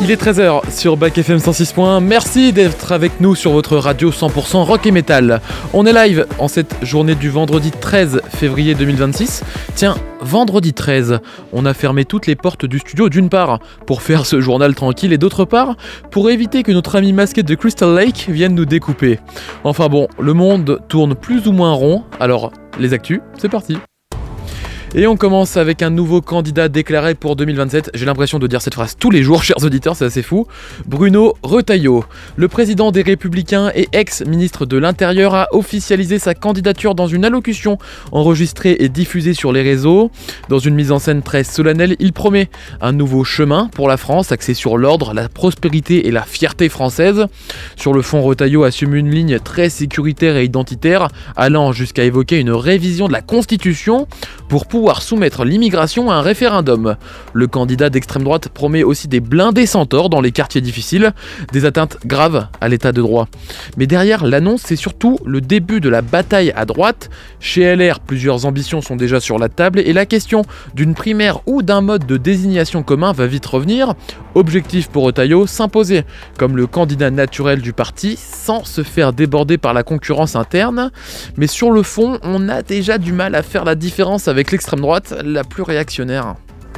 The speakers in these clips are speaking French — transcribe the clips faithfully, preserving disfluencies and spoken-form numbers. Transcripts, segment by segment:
Il est treize heures sur Bac F M cent six point un. Merci d'être avec nous sur votre radio cent pour cent rock et métal. On est live en cette journée du vendredi treize février deux mille vingt-six. Tiens, vendredi treize, on a fermé toutes les portes du studio d'une part pour faire ce journal tranquille et d'autre part pour éviter que notre ami masqué de Crystal Lake vienne nous découper. Enfin bon, le monde tourne plus ou moins rond, alors les actus, c'est parti. Et on commence avec un nouveau candidat déclaré pour deux mille vingt-sept. J'ai l'impression de dire cette phrase tous les jours, chers auditeurs, c'est assez fou. Bruno Retailleau, le président des Républicains et ex-ministre de l'Intérieur, a officialisé sa candidature dans une allocution enregistrée et diffusée sur les réseaux. Dans une mise en scène très solennelle, il promet un nouveau chemin pour la France, axé sur l'ordre, la prospérité et la fierté française. Sur le fond, Retailleau assume une ligne très sécuritaire et identitaire, allant jusqu'à évoquer une révision de la Constitution pour pouvoir soumettre l'immigration à un référendum. Le candidat d'extrême droite promet aussi des blindés centaures dans les quartiers difficiles, des atteintes graves à l'état de droit. Mais derrière l'annonce, c'est surtout le début de la bataille à droite. Chez L R, plusieurs ambitions sont déjà sur la table et la question d'une primaire ou d'un mode de désignation commun va vite revenir. Objectif pour Retailleau, s'imposer comme le candidat naturel du parti sans se faire déborder par la concurrence interne. Mais sur le fond, on a déjà du mal à faire la différence avec l'extrême droite la plus réactionnaire.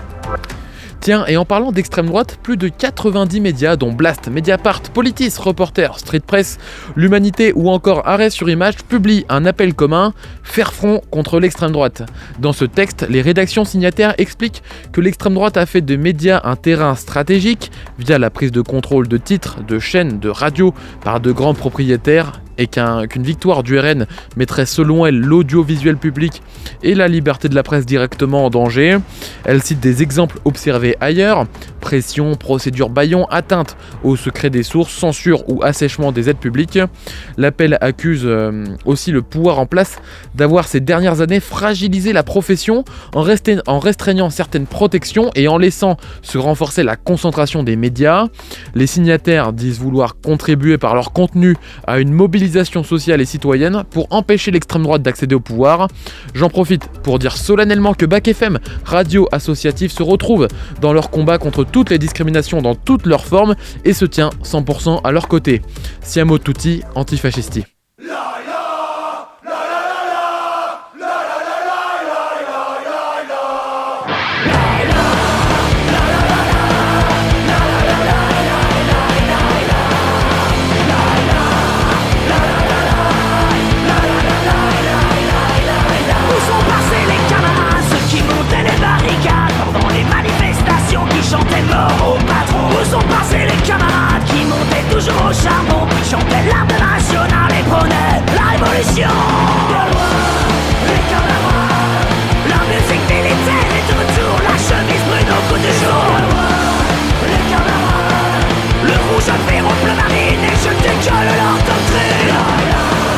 Tiens, et en parlant d'extrême droite, plus de quatre-vingt-dix médias, dont Blast, Mediapart, Politis, Reporter, Street Press, L'Humanité ou encore Arrêt sur Image, publient un appel commun, faire front contre l'extrême droite. Dans ce texte, les rédactions signataires expliquent que l'extrême droite a fait des médias un terrain stratégique via la prise de contrôle de titres, de chaînes, de radios par de grands propriétaires et qu'un, qu'une victoire du R N mettrait selon elle l'audiovisuel public et la liberté de la presse directement en danger. Elle cite des exemples observés ailleurs: pression, procédure bâillon, atteinte au secret des sources, censure ou assèchement des aides publiques. L'appel accuse euh, aussi le pouvoir en place d'avoir ces dernières années fragilisé la profession en, resté, en restreignant certaines protections et en laissant se renforcer la concentration des médias. Les signataires disent vouloir contribuer par leur contenu à une mobilisation sociale et citoyenne pour empêcher l'extrême droite d'accéder au pouvoir. J'en profite pour dire solennellement que Bac F M, radio associative, se retrouve dans leur combat contre toutes les discriminations dans toutes leurs formes et se tient cent pour cent à leur côté. Siamo tutti antifascisti. Chantaient mort au patron. Où sont passés les camarades qui montaient toujours au charbon, qui chantaient l'arme nationale et prônaient la révolution. De loin, les camarades, la musique militaire est de retour, la chemise brune au coup de jour. De loin, les camarades, le rouge à fer au bleu marine et je décolle leur doctrine.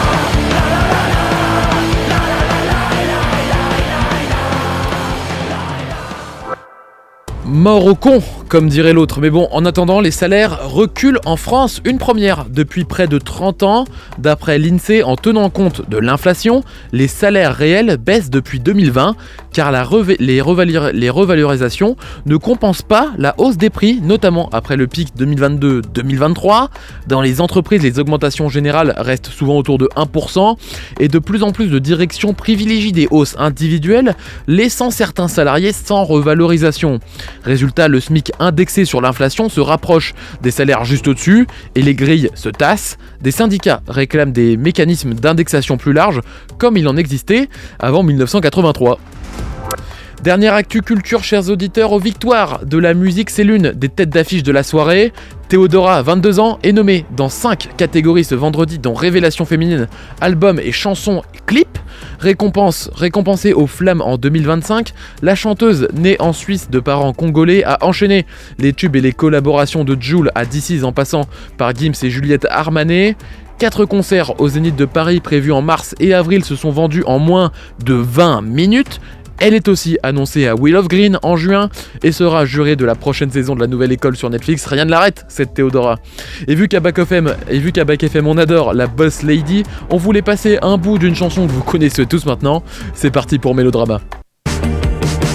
Mort au con, comme dirait l'autre. Mais bon, en attendant, les salaires reculent en France, une première depuis près de trente ans. D'après l'Insee, en tenant compte de l'inflation, les salaires réels baissent depuis deux mille vingt, car la reva- les, revalur- les revalorisations ne compensent pas la hausse des prix, notamment après le pic deux mille vingt-deux deux mille vingt-trois. Dans les entreprises, les augmentations générales restent souvent autour de un pour cent, et de plus en plus de directions privilégient des hausses individuelles, laissant certains salariés sans revalorisation. Résultat, le SMIC indexé sur l'inflation se rapproche des salaires juste au-dessus et les grilles se tassent. Des syndicats réclament des mécanismes d'indexation plus larges, comme il en existait avant dix-neuf cent quatre-vingt-trois. Dernière actu culture, chers auditeurs, aux victoires de la musique, c'est l'une des têtes d'affiche de la soirée. Théodora, vingt-deux ans, est nommée dans cinq catégories ce vendredi, dont Révélation féminine, album et chansons et clips. Récompense, récompensée aux Flammes en deux mille vingt-cinq, la chanteuse, née en Suisse de parents congolais, a enchaîné les tubes et les collaborations de Jul à D C en passant par Gims et Juliette Armanet. Quatre concerts au Zénith de Paris prévus en mars et avril se sont vendus en moins de vingt minutes. Elle est aussi annoncée à Wheel of Green en juin et sera jurée de la prochaine saison de la nouvelle école sur Netflix. Rien ne l'arrête, cette Théodora. Et vu qu'à Bac F M, et vu qu'à Bac F M on adore la Boss Lady, on voulait passer un bout d'une chanson que vous connaissez tous maintenant. C'est parti pour Mélodrama. Are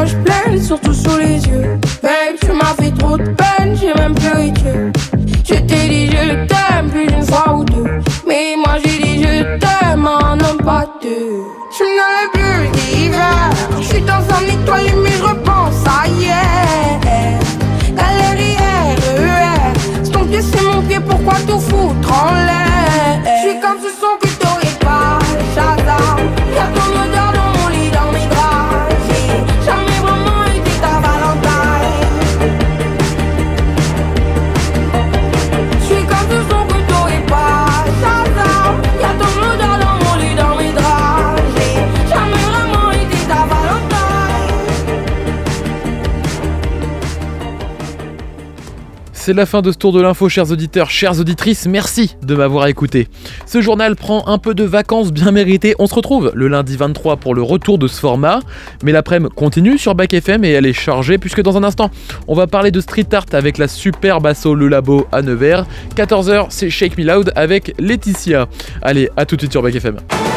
poche pleine, surtout sous les yeux. Babe, tu m'as fait trop de peine, j'ai même pleuré Dieu. Je t'ai dit je t'aime plus d'une fois ou deux, mais moi j'ai dit je t'aime en un pas deux. Je me dans le bleu d'hiver, je suis dans un étoile mais je repense à hier. Galerie R E R, c'est ton pied c'est mon pied, pourquoi tout foutre en l'air? Je suis comme ce son que t'aurais pas, Shazam. Y'a ton odeur dans mon lit, dans mes draps. J'ai jamais vraiment été ta Valentine. Je suis comme ce son que t'aurais pas, Shazam. Y'a ton odeur dans mon lit, dans mes draps. J'ai jamais vraiment été ta Valentine. C'est la fin de ce tour de l'info, chers auditeurs, chères auditrices, merci de m'avoir écouté. Ce journal prend un peu de vacances bien méritées, on se retrouve le lundi vingt-trois pour le retour de ce format, mais l'après-midi continue sur Back F M et elle est chargée puisque dans un instant, on va parler de street art avec la superbe asso Le Labo à Nevers. quatorze heures, c'est Shake Me Loud avec Laetitia. Allez, à tout de suite sur Back F M.